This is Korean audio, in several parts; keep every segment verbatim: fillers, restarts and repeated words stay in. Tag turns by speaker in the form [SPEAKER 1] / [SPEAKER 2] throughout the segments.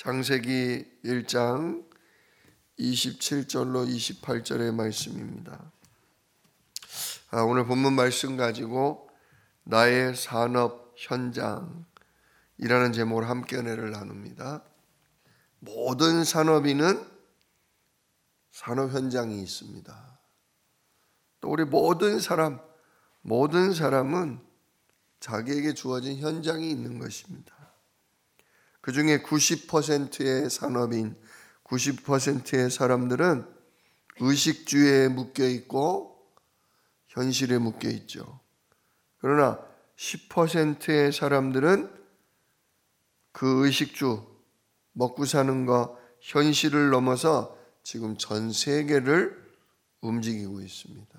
[SPEAKER 1] 창세기 일 장 이십칠 절로 이십팔 절의 말씀입니다. 아, 오늘 본문 말씀 가지고 나의 산업 현장이라는 제목으로 함께 은혜를 나눕니다. 모든 산업인은 산업 현장이 있습니다. 또 우리 모든 사람, 모든 사람은 자기에게 주어진 현장이 있는 것입니다. 그 중에 구십 퍼센트의 산업인, 구십 퍼센트의 사람들은 의식주에 묶여 있고 현실에 묶여 있죠. 그러나 십 퍼센트의 사람들은 그 의식주, 먹고 사는 거, 현실을 넘어서 지금 전 세계를 움직이고 있습니다.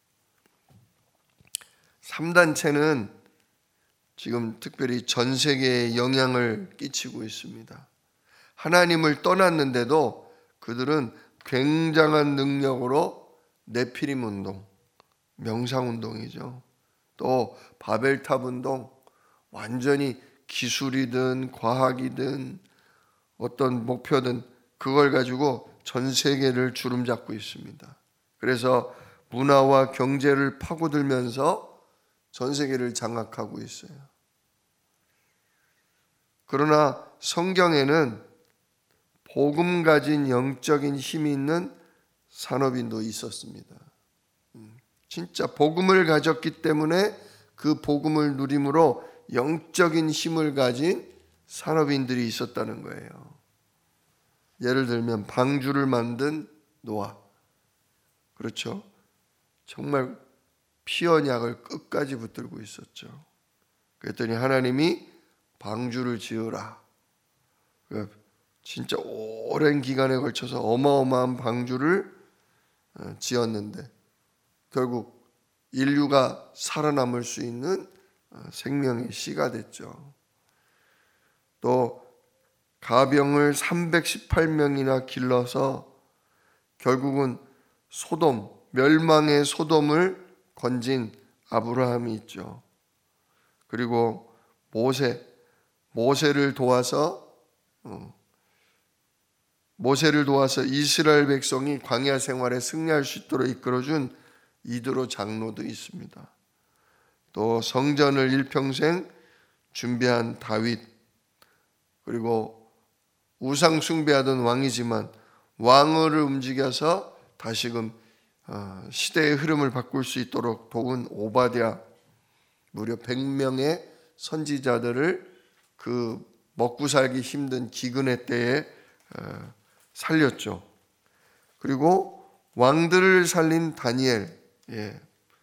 [SPEAKER 1] 삼 단체는 지금 특별히 전 세계에 영향을 끼치고 있습니다. 하나님을 떠났는데도 그들은 굉장한 능력으로 네피림 운동, 명상 운동이죠. 또 바벨탑 운동, 완전히 기술이든 과학이든 어떤 목표든 그걸 가지고 전 세계를 주름잡고 있습니다. 그래서 문화와 경제를 파고들면서 전 세계를 장악하고 있어요. 그러나 성경에는 복음 가진 영적인 힘이 있는 산업인도 있었습니다. 진짜 복음을 가졌기 때문에 그 복음을 누림으로 영적인 힘을 가진 산업인들이 있었다는 거예요. 예를 들면 방주를 만든 노아. 그렇죠? 정말 피 언약을 끝까지 붙들고 있었죠. 그랬더니 하나님이 방주를 지으라. 진짜 오랜 기간에 걸쳐서 어마어마한 방주를 지었는데 결국 인류가 살아남을 수 있는 생명의 씨가 됐죠. 또 가병을 삼백십팔 명이나 길러서 결국은 소돔, 멸망의 소돔을 건진 아브라함이 있죠. 그리고 모세, 모세를 도와서 모세를 도와서 이스라엘 백성이 광야 생활에 승리할 수 있도록 이끌어준 이드로 장로도 있습니다. 또 성전을 일평생 준비한 다윗, 그리고 우상 숭배하던 왕이지만 왕을 움직여서 다시금 시대의 흐름을 바꿀 수 있도록 도운 오바댜, 무려 백 명의 선지자들을 그 먹고 살기 힘든 기근의 때에 살렸죠. 그리고 왕들을 살린 다니엘, 예,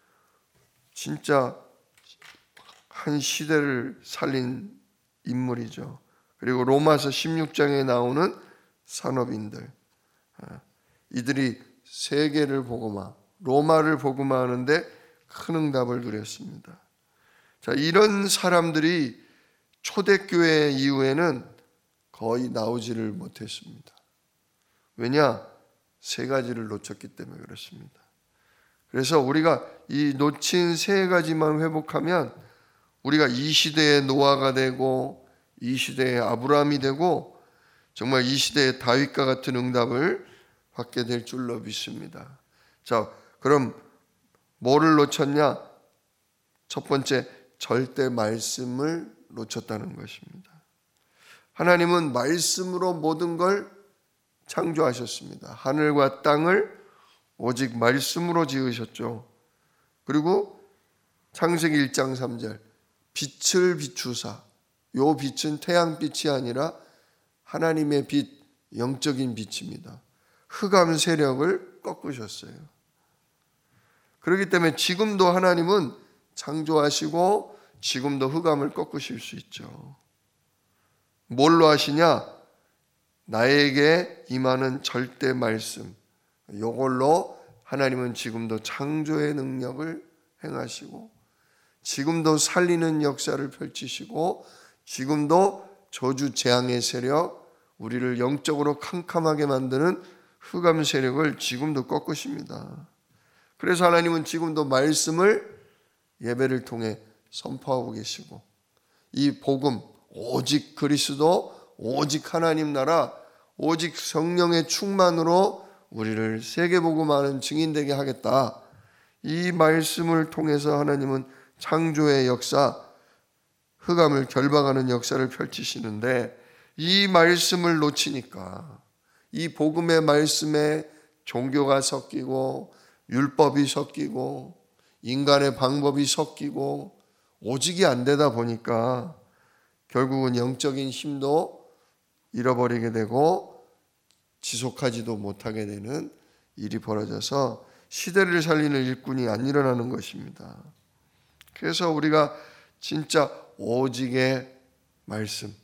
[SPEAKER 1] 진짜 한 시대를 살린 인물이죠. 그리고 로마서 십육 장에 나오는 산업인들, 이들이 세계를 복음화, 로마를 복음화하는데 큰 응답을 누렸습니다. 자, 이런 사람들이 초대교회 이후에는 거의 나오지를 못했습니다. 왜냐? 세 가지를 놓쳤기 때문에 그렇습니다. 그래서 우리가 이 놓친 세 가지만 회복하면 우리가 이 시대의 노아가 되고 이 시대의 아브라함이 되고 정말 이 시대의 다윗과 같은 응답을 받게 될 줄로 믿습니다. 자, 그럼 뭐를 놓쳤냐? 첫 번째, 절대 말씀을 놓쳤다는 것입니다. 하나님은 말씀으로 모든 걸 창조하셨습니다. 하늘과 땅을 오직 말씀으로 지으셨죠. 그리고 창세기 일 장 삼 절, 빛을 비추사, 요 빛은 태양빛이 아니라 하나님의 빛, 영적인 빛입니다. 흑암 세력을 꺾으셨어요. 그렇기 때문에 지금도 하나님은 창조하시고 지금도 흑암을 꺾으실 수 있죠. 뭘로 하시냐? 나에게 임하는 절대 말씀, 이걸로 하나님은 지금도 창조의 능력을 행하시고 지금도 살리는 역사를 펼치시고 지금도 저주 재앙의 세력, 우리를 영적으로 캄캄하게 만드는 흑암 세력을 지금도 꺾으십니다. 그래서 하나님은 지금도 말씀을 예배를 통해 선포하고 계시고 이 복음, 오직 그리스도, 오직 하나님 나라, 오직 성령의 충만으로 우리를 세계복음하는 증인되게 하겠다. 이 말씀을 통해서 하나님은 창조의 역사, 흑암을 결박하는 역사를 펼치시는데, 이 말씀을 놓치니까, 이 복음의 말씀에 종교가 섞이고 율법이 섞이고 인간의 방법이 섞이고 오직이 안 되다 보니까 결국은 영적인 힘도 잃어버리게 되고 지속하지도 못하게 되는 일이 벌어져서 시대를 살리는 일꾼이 안 일어나는 것입니다. 그래서 우리가 진짜 오직의 말씀,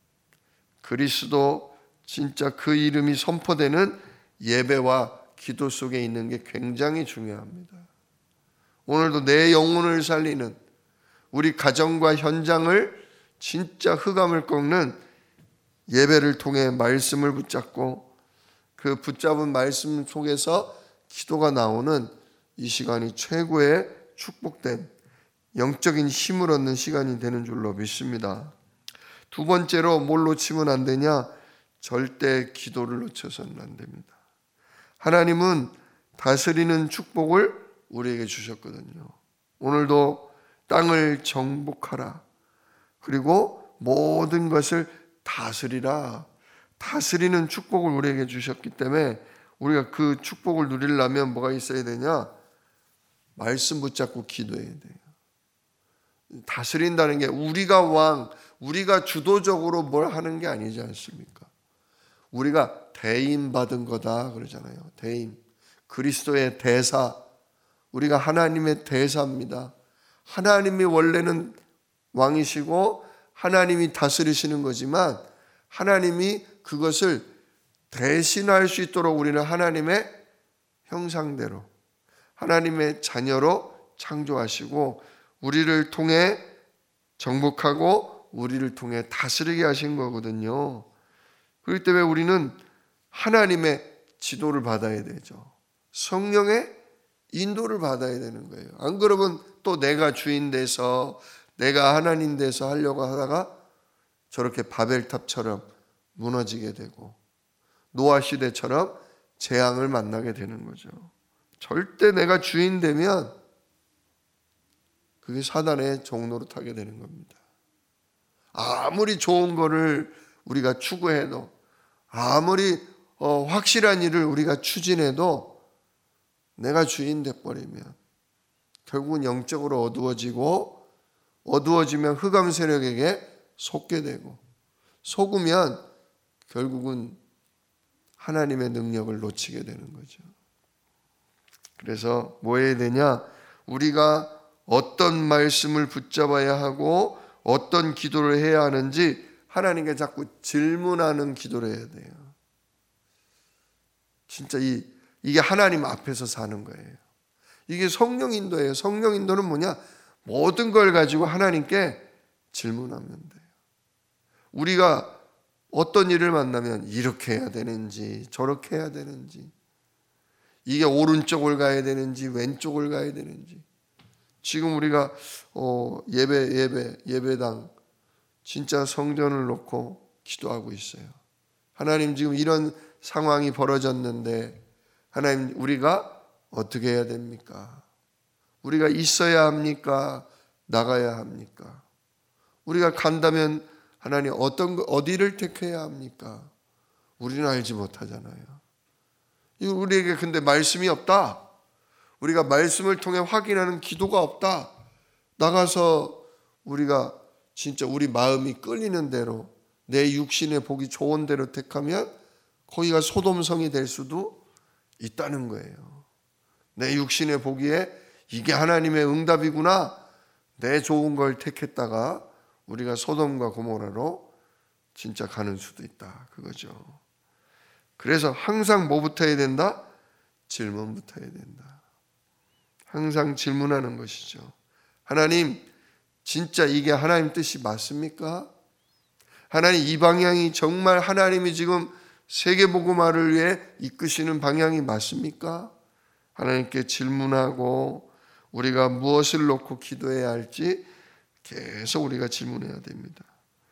[SPEAKER 1] 그리스도 진짜 그 이름이 선포되는 예배와 기도 속에 있는 게 굉장히 중요합니다. 오늘도 내 영혼을 살리는, 우리 가정과 현장을 진짜 흑암을 꺾는 예배를 통해 말씀을 붙잡고 그 붙잡은 말씀 속에서 기도가 나오는 이 시간이 최고의 축복된 영적인 힘을 얻는 시간이 되는 줄로 믿습니다. 두 번째로 뭘 놓치면 안 되냐? 절대 기도를 놓쳐서는 안 됩니다. 하나님은 다스리는 축복을 우리에게 주셨거든요. 오늘도 땅을 정복하라. 그리고 모든 것을 다스리라. 다스리는 축복을 우리에게 주셨기 때문에 우리가 그 축복을 누리려면 뭐가 있어야 되냐? 말씀 붙잡고 기도해야 돼요. 다스린다는 게 우리가 왕, 우리가 주도적으로 뭘 하는 게 아니지 않습니까? 우리가 대임 받은 거다 그러잖아요. 대임. 그리스도의 대사. 우리가 하나님의 대사입니다. 하나님이 원래는 왕이시고 하나님이 다스리시는 거지만 하나님이 그것을 대신할 수 있도록 우리는 하나님의 형상대로 하나님의 자녀로 창조하시고 우리를 통해 정복하고 우리를 통해 다스리게 하신 거거든요. 그렇기 때문에 우리는 하나님의 지도를 받아야 되죠. 성령의 인도를 받아야 되는 거예요. 안 그러면 또 내가 주인 돼서 내가 하나님 돼서 하려고 하다가 저렇게 바벨탑처럼 무너지게 되고 노아 시대처럼 재앙을 만나게 되는 거죠. 절대 내가 주인 되면 그게 사단의 종로로 타게 되는 겁니다. 아무리 좋은 거를 우리가 추구해도 아무리 어, 확실한 일을 우리가 추진해도 내가 주인 돼버리면 결국은 영적으로 어두워지고 어두워지면 흑암 세력에게 속게 되고 속으면 결국은 하나님의 능력을 놓치게 되는 거죠. 그래서 뭐 해야 되냐? 우리가 어떤 말씀을 붙잡아야 하고 어떤 기도를 해야 하는지 하나님께 자꾸 질문하는 기도를 해야 돼요. 진짜 이, 이게 하나님 앞에서 사는 거예요. 이게 성령 인도예요. 성령 인도는 뭐냐? 모든 걸 가지고 하나님께 질문하면 돼요. 우리가 어떤 일을 만나면 이렇게 해야 되는지 저렇게 해야 되는지 이게 오른쪽을 가야 되는지 왼쪽을 가야 되는지 지금 우리가 어 예배 예배 예배당 진짜 성전을 놓고 기도하고 있어요. 하나님 지금 이런 상황이 벌어졌는데 하나님 우리가 어떻게 해야 됩니까? 우리가 있어야 합니까? 나가야 합니까? 우리가 간다면 하나님 어떤 어디를 택해야 합니까? 우리는 알지 못하잖아요. 우리에게 근데 말씀이 없다. 우리가 말씀을 통해 확인하는 기도가 없다. 나가서 우리가 진짜 우리 마음이 끌리는 대로 내 육신의 복이 좋은 대로 택하면 거기가 소돔성이 될 수도 있다는 거예요. 내 육신의 보기에 이게 하나님의 응답이구나. 내 좋은 걸 택했다가 우리가 소돔과 고모라로 진짜 가는 수도 있다. 그거죠. 그래서 항상 뭐부터 해야 된다? 질문부터 해야 된다. 항상 질문하는 것이죠. 하나님, 진짜 이게 하나님 뜻이 맞습니까? 하나님 이 방향이 정말 하나님이 지금 세계복음화를 위해 이끄시는 방향이 맞습니까? 하나님께 질문하고 우리가 무엇을 놓고 기도해야 할지 계속 우리가 질문해야 됩니다.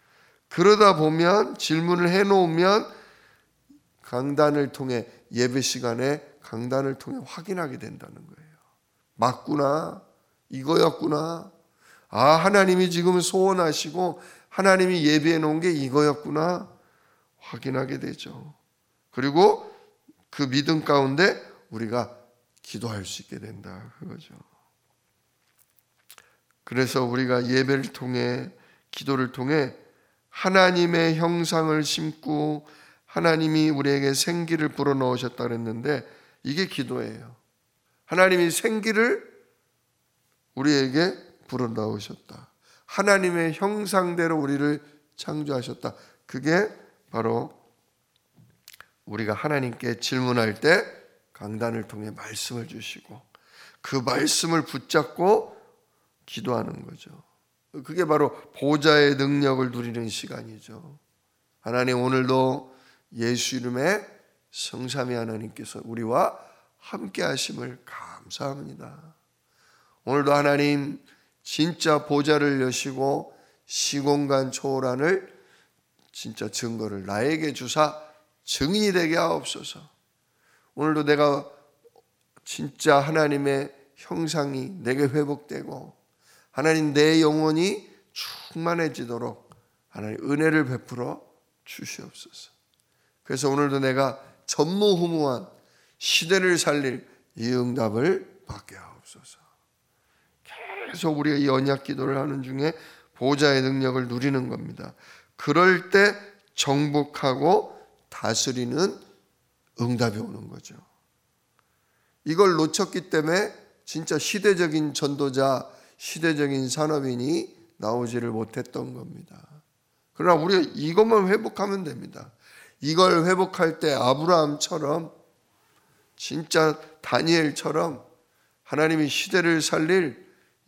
[SPEAKER 1] 그러다 보면 질문을 해놓으면 강단을 통해 예배 시간에 강단을 통해 확인하게 된다는 거예요. 맞구나. 이거였구나. 아, 하나님이 지금 소원하시고 하나님이 예비해 놓은 게 이거였구나. 확인하게 되죠. 그리고 그 믿음 가운데 우리가 기도할 수 있게 된다. 그거죠. 그래서 우리가 예배를 통해, 기도를 통해 하나님의 형상을 심고 하나님이 우리에게 생기를 불어넣으셨다 그랬는데 이게 기도예요. 하나님이 생기를 우리에게 불어넣으셨다. 하나님의 형상대로 우리를 창조하셨다. 그게 바로 우리가 하나님께 질문할 때 강단을 통해 말씀을 주시고 그 말씀을 붙잡고 기도하는 거죠. 그게 바로 보좌의 능력을 누리는 시간이죠. 하나님, 오늘도 예수 이름에 성삼위 하나님께서 우리와 함께 하심을 감사합니다. 오늘도 하나님 진짜 보좌를 여시고 시공간 초월한을 진짜 증거를 나에게 주사 증인이 되게 하옵소서. 오늘도 내가 진짜 하나님의 형상이 내게 회복되고 하나님 내 영혼이 충만해지도록 하나님 은혜를 베풀어 주시옵소서. 그래서 오늘도 내가 전무후무한 시대를 살릴 이 응답을 받게 하옵소서. 계속 우리가 이 언약 기도를 하는 중에 보좌의 능력을 누리는 겁니다. 그럴 때 정복하고 다스리는 응답이 오는 거죠. 이걸 놓쳤기 때문에 진짜 시대적인 전도자, 시대적인 산업인이 나오지를 못했던 겁니다. 그러나 우리가 이것만 회복하면 됩니다. 이걸 회복할 때 아브라함처럼 진짜 다니엘처럼 하나님이 시대를 살릴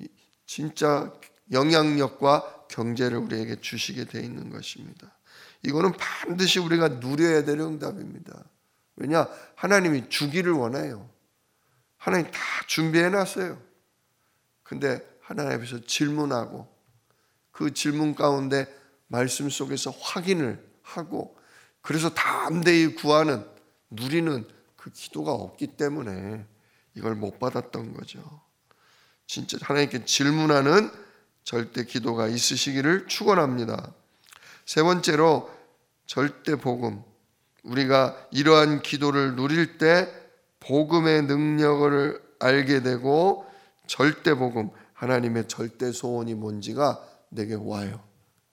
[SPEAKER 1] 진짜 영향력과 경제를 우리에게 주시게 돼 있는 것입니다. 이거는 반드시 우리가 누려야 될 응답입니다. 왜냐? 하나님이 주기를 원해요. 하나님 다 준비해 놨어요. 근데 하나님 앞에서 질문하고 그 질문 가운데 말씀 속에서 확인을 하고 그래서 담대히 구하는, 누리는 그 기도가 없기 때문에 이걸 못 받았던 거죠. 진짜 하나님께 질문하는 절대 기도가 있으시기를 축원합니다. 세 번째로 절대 복음. 우리가 이러한 기도를 누릴 때 복음의 능력을 알게 되고 절대 복음, 하나님의 절대 소원이 뭔지가 내게 와요.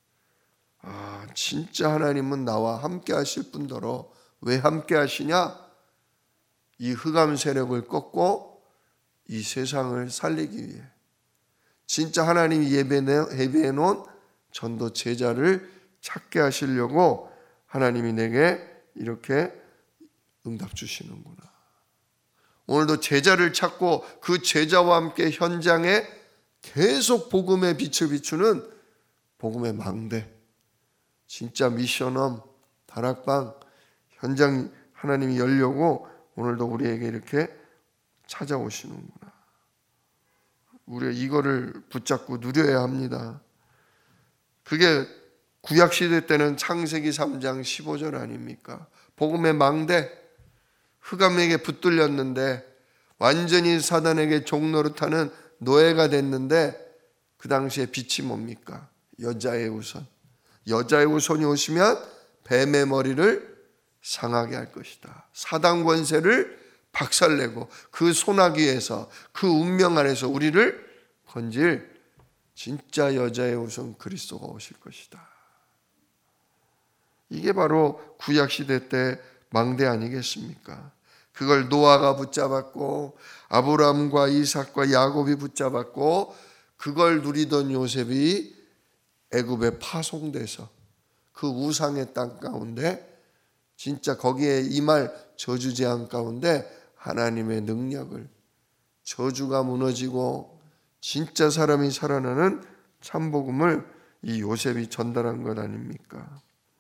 [SPEAKER 1] 아, 진짜 하나님은 나와 함께 하실 뿐더러 왜 함께 하시냐? 이 흑암 세력을 꺾고 이 세상을 살리기 위해 진짜 하나님이 예배해 놓은 전도 제자를 찾게 하시려고 하나님이 내게 이렇게 응답 주시는구나. 오늘도 제자를 찾고 그 제자와 함께 현장에 계속 복음의 빛을 비추는 복음의 망대, 진짜 미션홈, 다락방, 현장 하나님이 열려고 오늘도 우리에게 이렇게 찾아오시는구나. 우리가 이거를 붙잡고 누려야 합니다. 그게 구약시대 때는 창세기 삼 장 십오 절 아닙니까? 복음의 망대, 흑암에게 붙들렸는데 완전히 사단에게 종노릇하는 노예가 됐는데 그 당시에 빛이 뭡니까? 여자의 우선. 여자의 우선이 오시면 뱀의 머리를 상하게 할 것이다. 사단 권세를 박살내고 그 소나기에서 그 운명 안에서 우리를 건질 진짜 여자의 우선 그리스도가 오실 것이다. 이게 바로 구약시대 때 망대 아니겠습니까? 그걸 노아가 붙잡았고 아브라함과 이삭과 야곱이 붙잡았고 그걸 누리던 요셉이 애굽에 파송돼서 그 우상의 땅 가운데 진짜 거기에 임할 저주 재앙 가운데 하나님의 능력을, 저주가 무너지고 진짜 사람이 살아나는 참복음을 이 요셉이 전달한 것 아닙니까?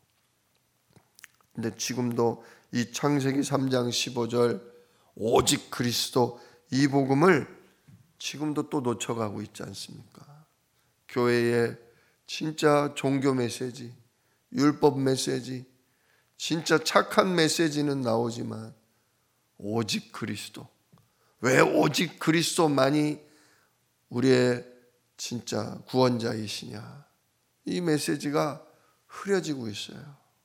[SPEAKER 1] 근데 지금도 이 창세기 삼 장 십오 절 오직 그리스도, 이 복음을 지금도 또 놓쳐가고 있지 않습니까? 교회의 진짜 종교 메시지, 율법 메시지, 진짜 착한 메시지는 나오지만 오직 그리스도, 왜 오직 그리스도만이 우리의 진짜 구원자이시냐, 이 메시지가 흐려지고 있어요.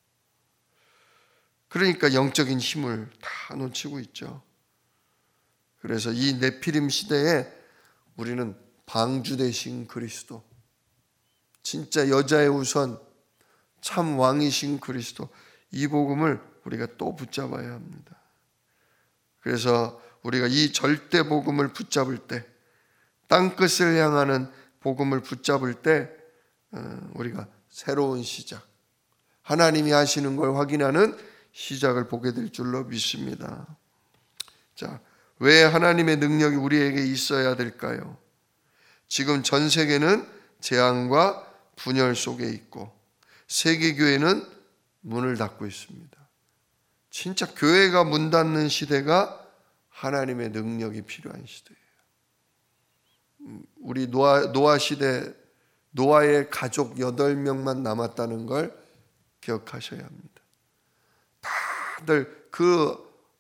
[SPEAKER 1] 그러니까 영적인 힘을 다 놓치고 있죠. 그래서 이 네피림 시대에 우리는 방주 되신 그리스도, 진짜 여자의 우선 참 왕이신 그리스도, 이 복음을 우리가 또 붙잡아야 합니다. 그래서 우리가 이 절대 복음을 붙잡을 때, 땅끝을 향하는 복음을 붙잡을 때 우리가 새로운 시작, 하나님이 하시는 걸 확인하는 시작을 보게 될 줄로 믿습니다. 자, 왜 하나님의 능력이 우리에게 있어야 될까요? 지금 전 세계는 재앙과 분열 속에 있고 세계교회는 문을 닫고 있습니다. 진짜 교회가 문 닫는 시대가 하나님의 능력이 필요한 시대예요. 우리 노아, 노아 시대, 노아의 가족 여덟 명만 남았다는 걸 기억하셔야 합니다. 다들 그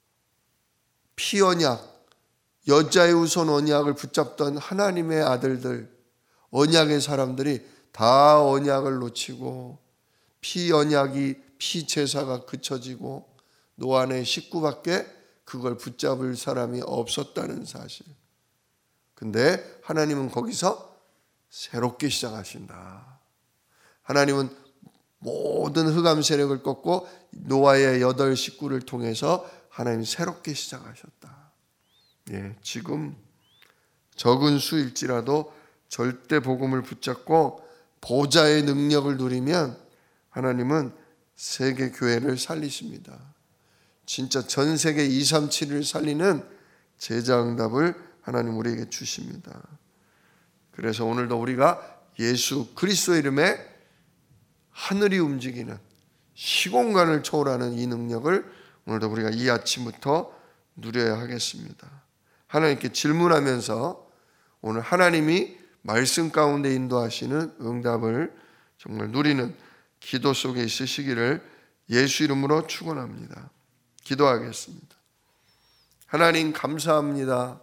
[SPEAKER 1] 피언약, 여자의 우선 언약을 붙잡던 하나님의 아들들, 언약의 사람들이 다 언약을 놓치고 피언약이 피제사가 그쳐지고 노아의 식구밖에 그걸 붙잡을 사람이 없었다는 사실. 근데 하나님은 거기서 새롭게 시작하신다. 하나님은 모든 흑암 세력을 꺾고 노아의 여덟 식구를 통해서 하나님이 새롭게 시작하셨다. 예, 지금 적은 수일지라도 절대 복음을 붙잡고 보좌의 능력을 누리면 하나님은 세계 교회를 살리십니다. 진짜 전 세계 이삼칠을 살리는 제자응답을 하나님 우리에게 주십니다. 그래서 오늘도 우리가 예수 그리스도의 이름에 하늘이 움직이는, 시공간을 초월하는 이 능력을 오늘도 우리가 이 아침부터 누려야 하겠습니다. 하나님께 질문하면서 오늘 하나님이 말씀 가운데 인도하시는 응답을 정말 누리는 기도 속에 있으시기를 예수 이름으로 축원합니다. 기도하겠습니다. 하나님 감사합니다.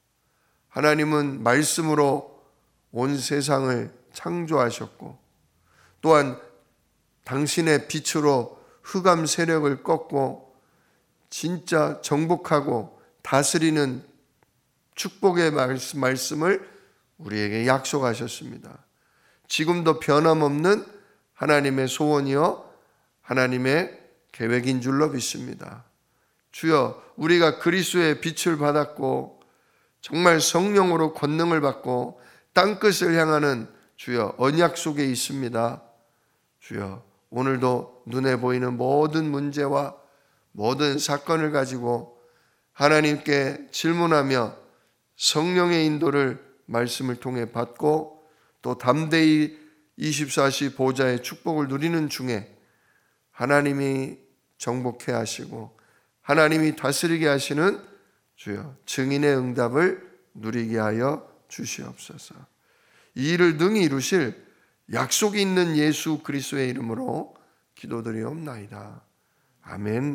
[SPEAKER 1] 하나님은 말씀으로 온 세상을 창조하셨고 또한 당신의 빛으로 흑암 세력을 꺾고 진짜 정복하고 다스리는 축복의 말씀을 우리에게 약속하셨습니다. 지금도 변함없는 하나님의 소원이요 하나님의 계획인 줄로 믿습니다. 주여, 우리가 그리스도의 빛을 받았고 정말 성령으로 권능을 받고 땅끝을 향하는 주여 언약 속에 있습니다. 주여, 오늘도 눈에 보이는 모든 문제와 모든 사건을 가지고 하나님께 질문하며 성령의 인도를 말씀을 통해 받고 또 담대히 이십사 시 보좌의 축복을 누리는 중에 하나님이 정복해 하시고 하나님이 다스리게 하시는 주여 증인의 응답을 누리게 하여 주시옵소서. 이 일을 능히 이루실 약속이 있는 예수 그리스도의 이름으로 기도드리옵나이다. 아멘.